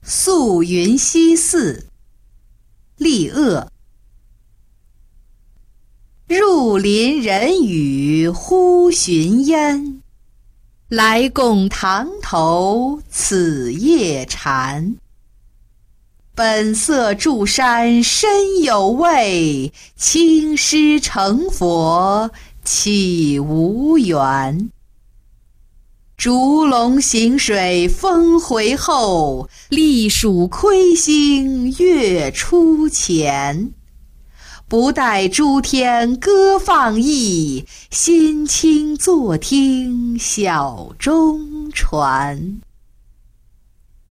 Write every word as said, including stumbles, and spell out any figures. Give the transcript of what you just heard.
宿云溪寺，立鄂。入林人语忽寻烟，来共堂头此夜禅。本色住山深有味，青狮成佛岂无缘。烛龙行水峰回后，隶属窥星月出前。不待诸天歌放逸，心清坐听小钟传。